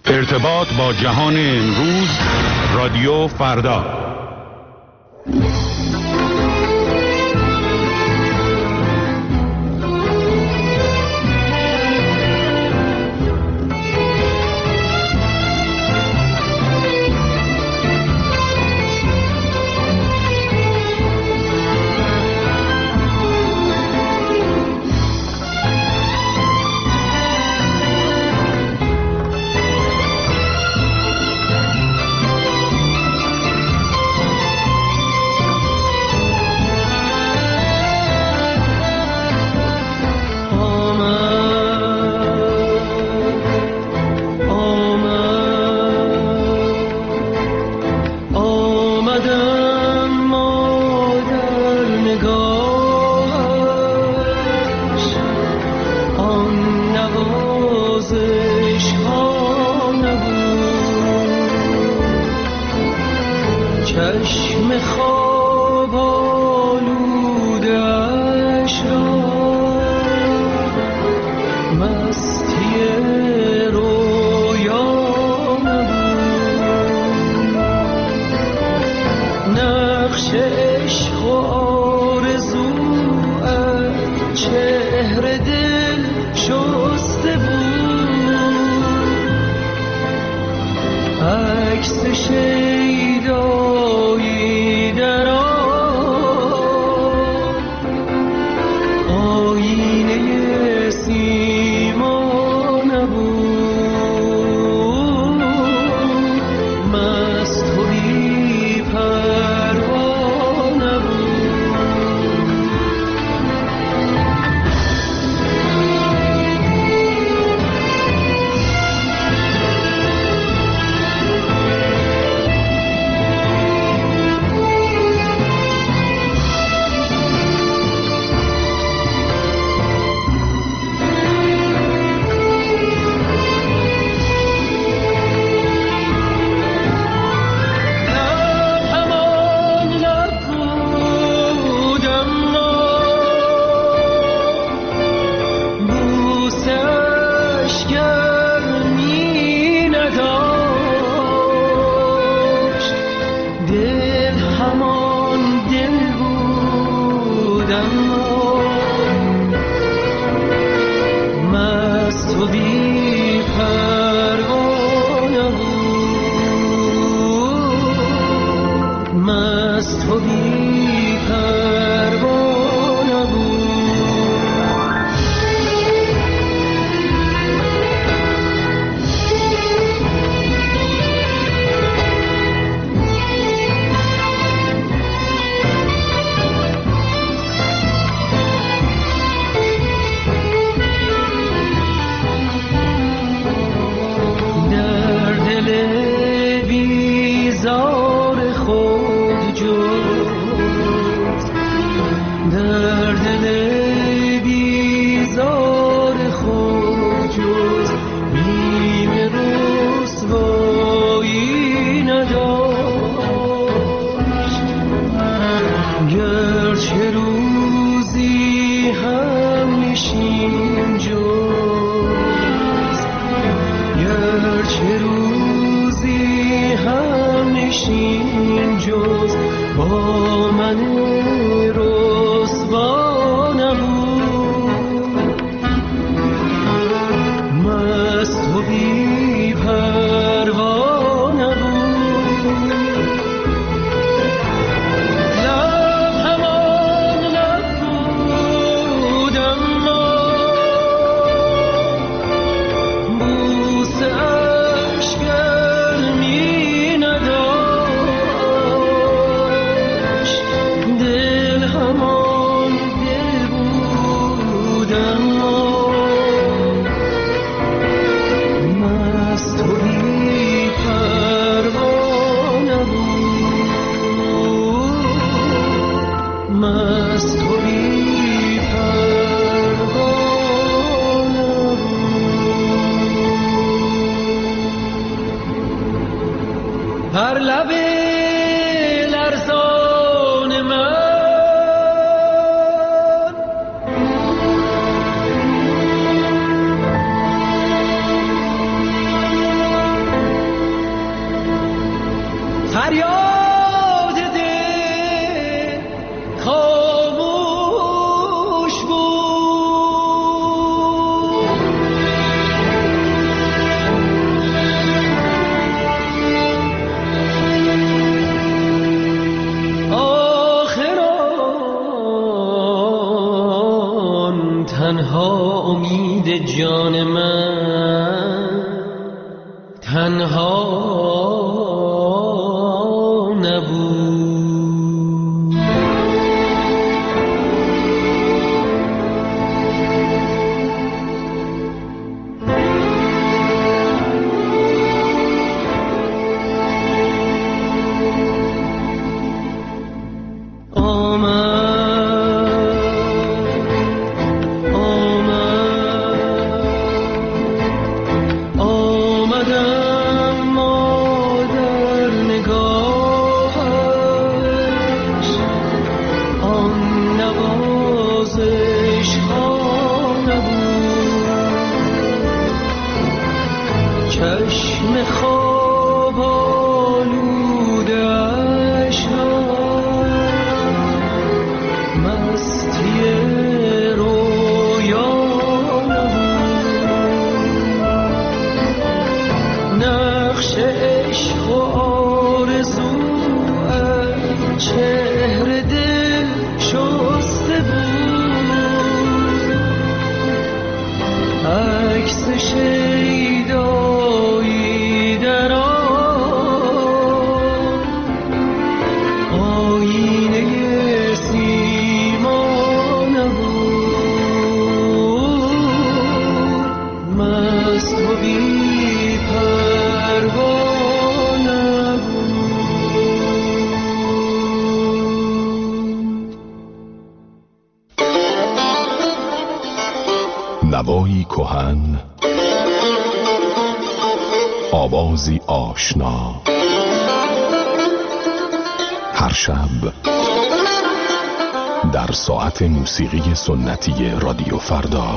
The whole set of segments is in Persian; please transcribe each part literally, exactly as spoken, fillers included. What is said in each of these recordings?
ارتباط با جهان امروز، رادیو فردا. بر لب لرزان من تنها نبود. چشم خواب آلودش را مستی رویا نبود. نقش عشق و آرزویت چهره دل شسته بود. عکس شیدایی در آن آینه سیما نبود. مست و بی پروا نبود. نوایی کهن، آوازی آشنا، هر شب در ساعت موسیقی سنتی رادیو فردا.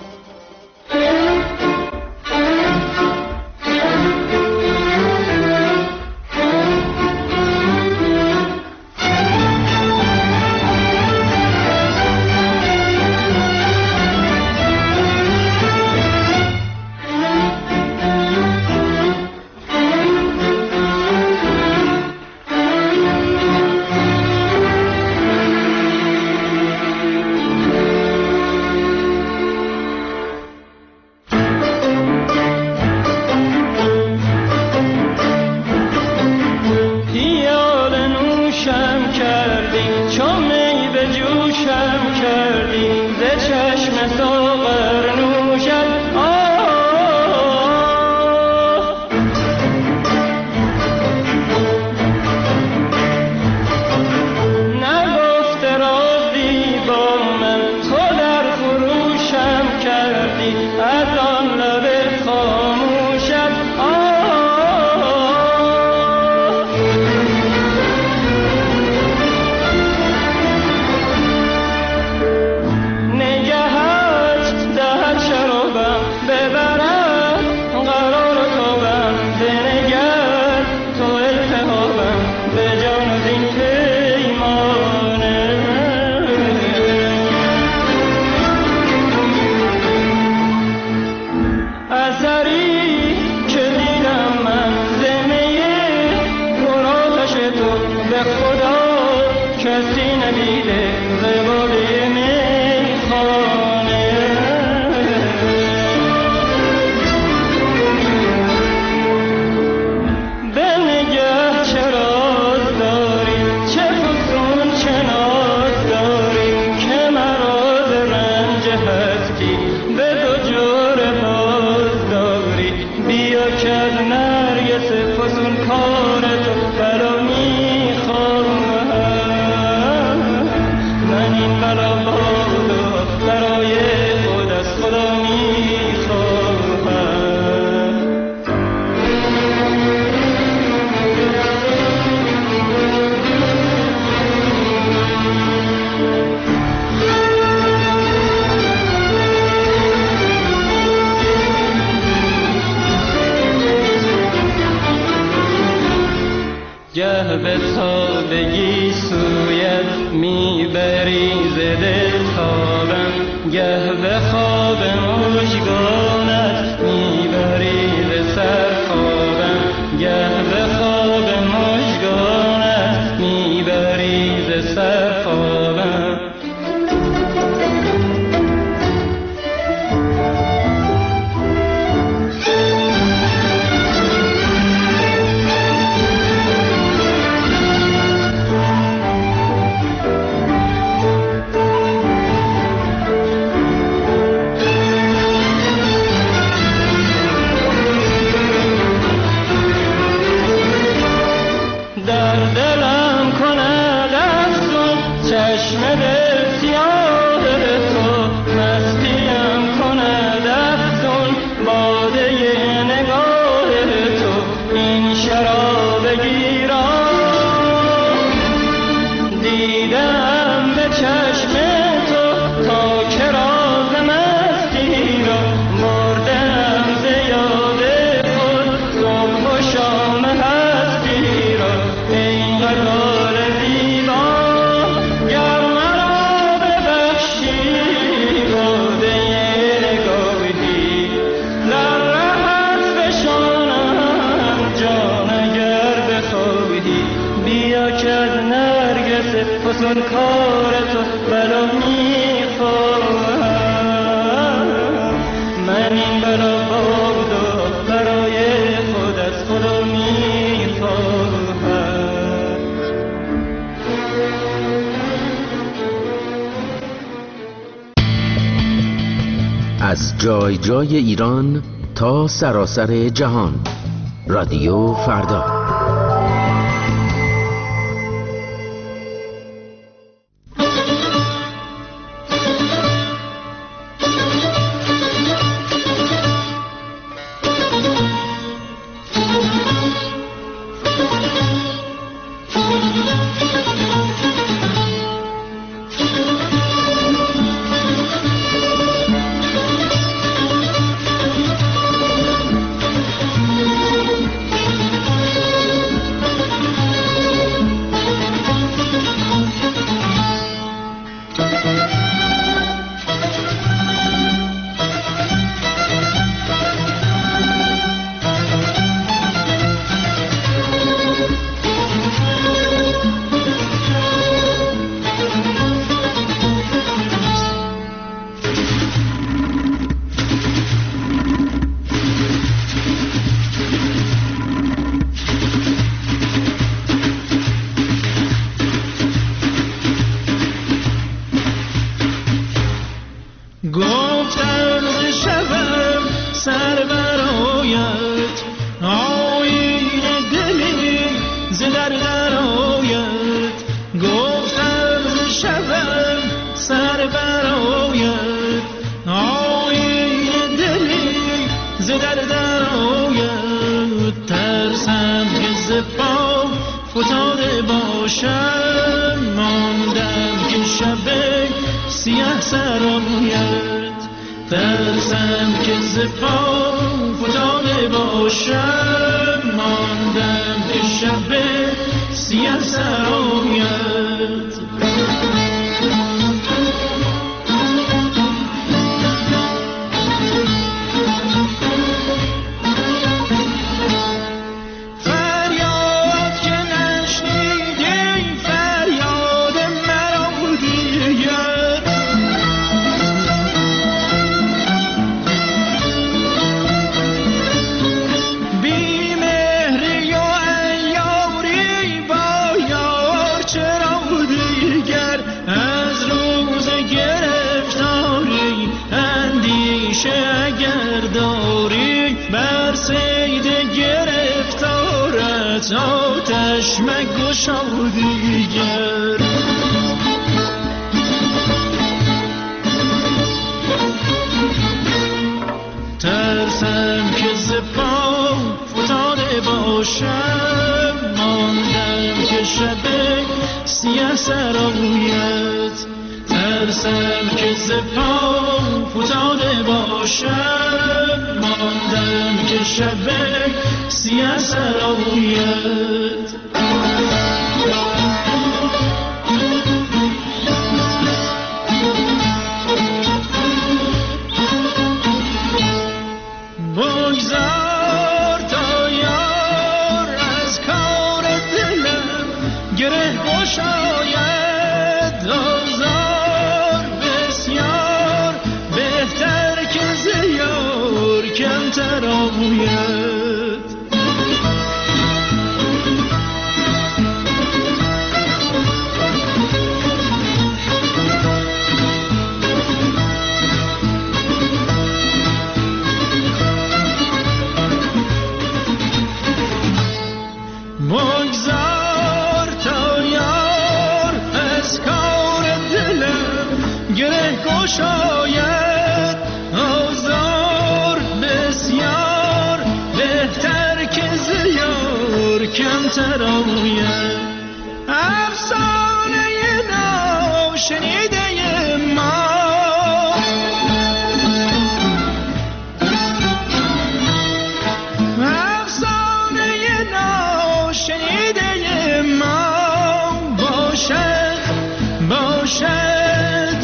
گه به تابگی سویت میبری ز دل تابم، گه به خواب مژگانت میبری ز سر خوابم، گه به خواب مژگانت میبری ز سر خوابم. بیا که از نرگس فسون کار تو بلا میخواهم. من این بلا بادا برای خود از خدا میخواهم. از جای جای ایران تا سراسر جهان، رادیو فردا.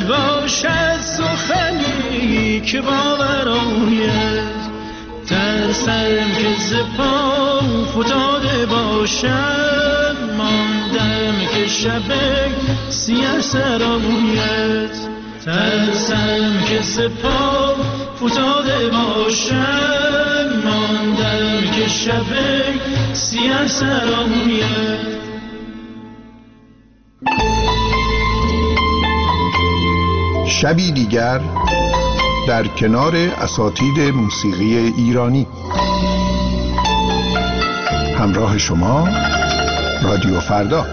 که باور آید، ترسم ترسم که ز پا فتاده باشد، ماندم که شب سیه سرامویت. ترسم که ز پا فتاده باشد، ماندم که شب سیه سرامویت. شبی دیگر در کنار اساتید موسیقی ایرانی. همراه شما رادیو فردا.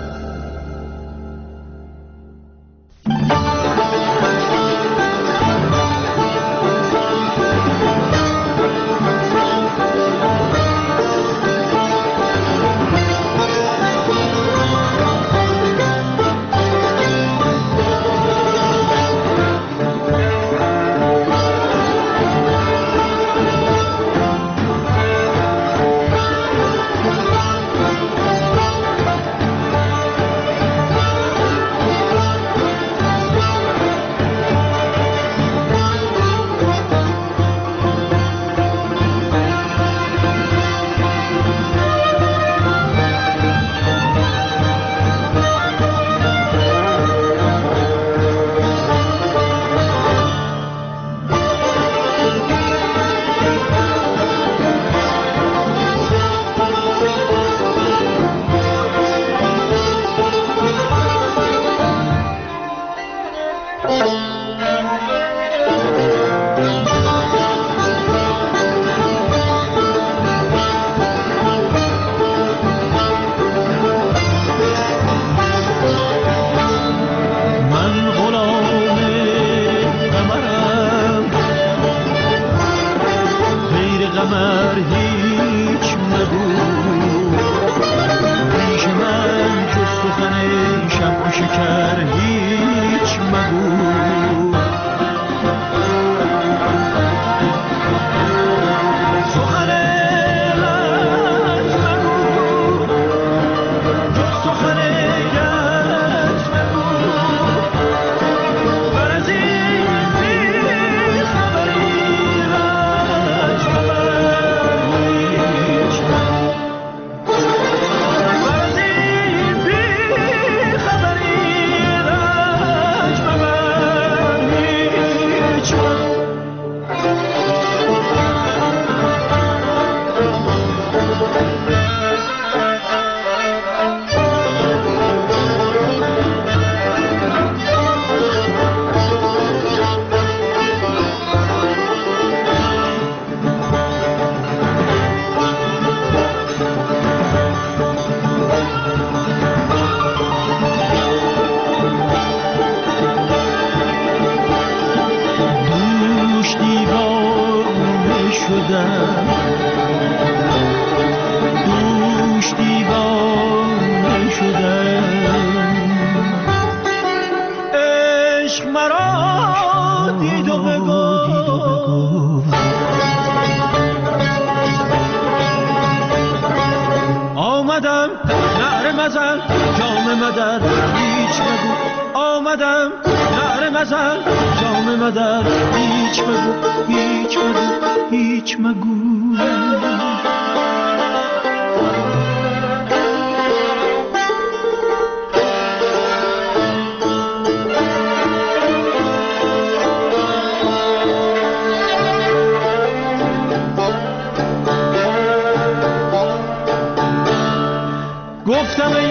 گفتم ای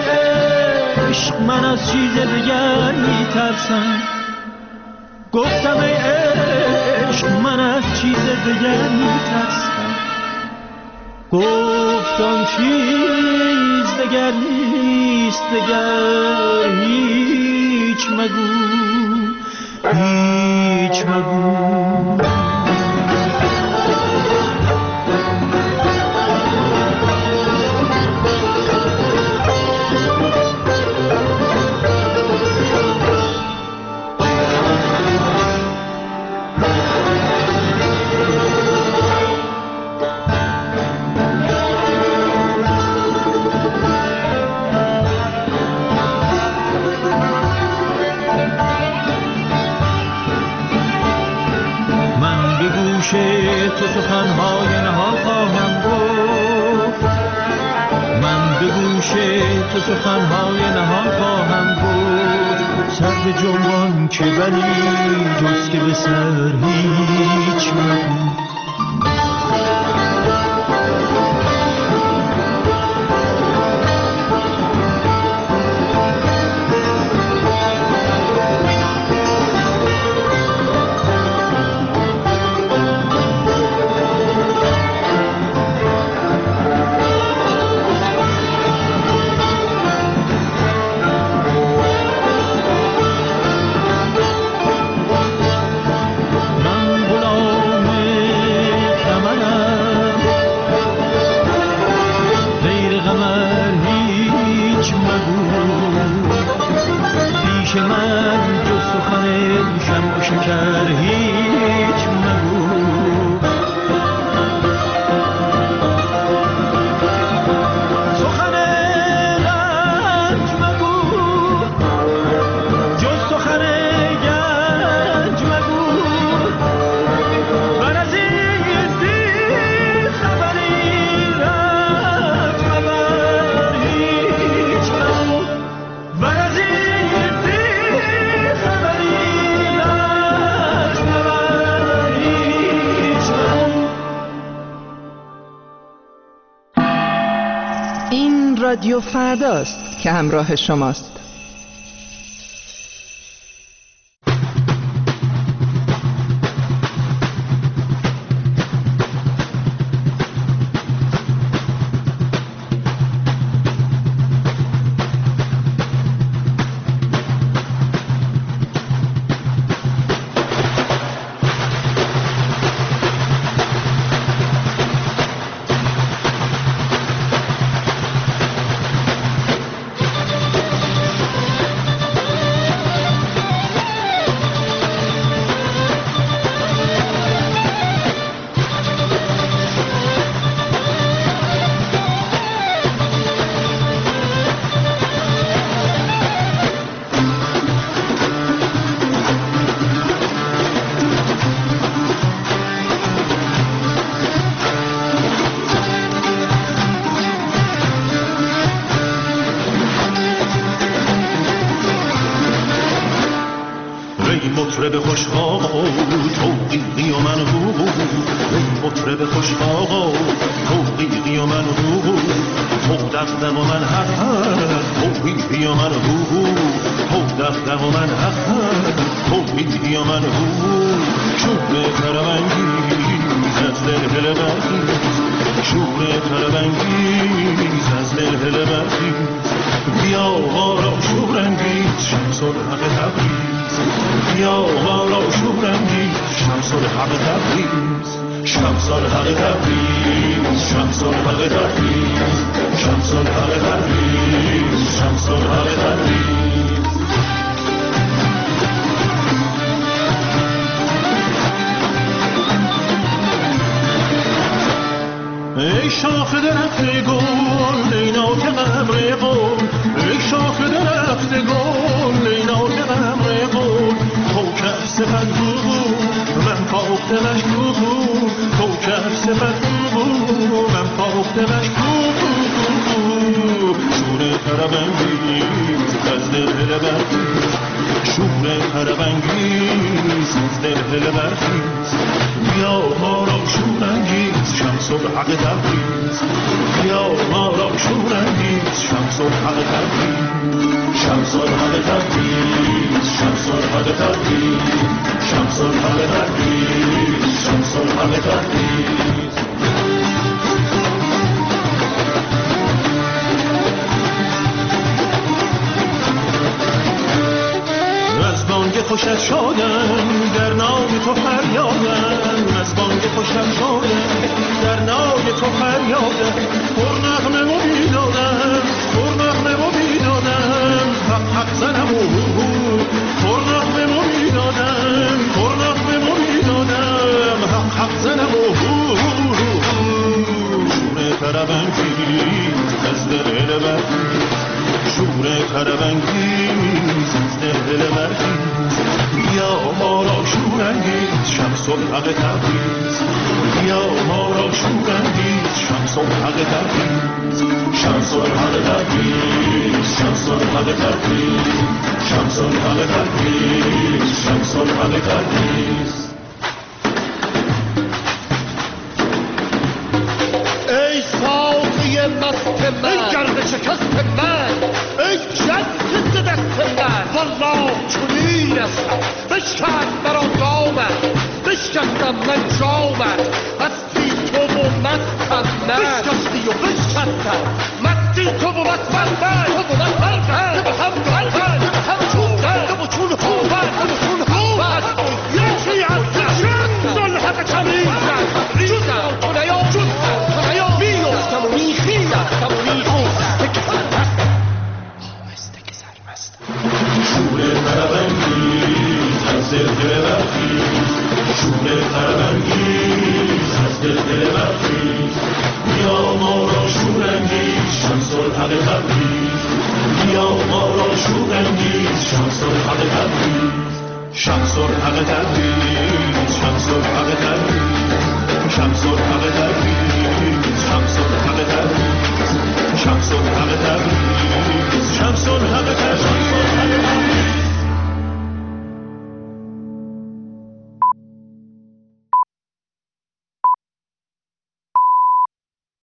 عشق من از چیز دیگر میترسم، گفتم ای عشق من از چیز دیگر میترسم، گفتم چیز دیگر نیست دیگر، هیچ مگو هیچ مگو. سخنهای نهان خواهم بود، سر به جنبان که ولی جز که به سر هیچ مگو. رادیو فرداست که همراه شماست. مطرب خوش آقا توقیقی و من هو ای مطرب خوش آقا توقیقی و من هو تو دقدق و من حق توقیقی و من هو تو دقدق و من حق توقیقی و من هو شور تربنگیز از دل هل برخیز شور تربنگیز از دل هل برخیز بیا آرا شورنگیز شمس الحق تبریز بیا آرا شورنگیز شمس الحق تبریز شمس الحق تبریز شمس الحق تبریز شمس الحق تبریز شمس الحق تبریز ای شاخ درخت گل لیناک قمر قل ای شاخ درخت گل لیناک قمر قل تو که صفت گو من پاختمش گو تو که صفت گو من پاختمش گو شور تربنگیز از دل هل برخیز شور تربنگیز از دل هل برخیز بیا ما را شورنگیز شمس الحق تبریز بیا ما را شورنگیز شمس الحق تبریز شمس الحق تبریز شمس الحق تبریز شمس الحق تبریز شمس الحق تبریز از بانگ خوشت شادم در نام تو فریادم از بانگ خوشت شادم در نام تو فریادم پر نغمه و بیدادم پر نغمه و بیدادم حق حق زنم و پر نغمه و بیدادم پر نغمه و بیدادم حق حق زنم و شور تربنگیز از دل برخیز شور تربنگیز از دل برخیز بیا ما را شورنگیز شمس الحق تبریز بیا ما را شورنگیز شمس الحق تبریز شمس الحق تبریز شمس الحق تبریز شمس الحق تبریز شمس الحق تبریز ای ساقی مست من ای گرد شکست من ای جست دست من والله چنین استم بشکست مرا دامت بشکستم من جامت هستی تو و مستم من بشکستی و بشکستم مستی تو و مستم من تو و مستم من به هم گردن به هم چوبن به چون خوبن به چون خوبن یکی هستم شمس الحق تبریزم ریزم تو نیا جزم تو نیا میفتم و میخیزم و میخوزم آهسته که سرمستم شور فربنگیز از دل دل برخیز شور فربنگیز از دل دل برخیز بیا ما را شورانگیز شمس الحق تبریز بیا ما را شورانگیز شمس الحق تبریز شمس الحق تبریز شمس الحق تبریز شمس الحق تبریز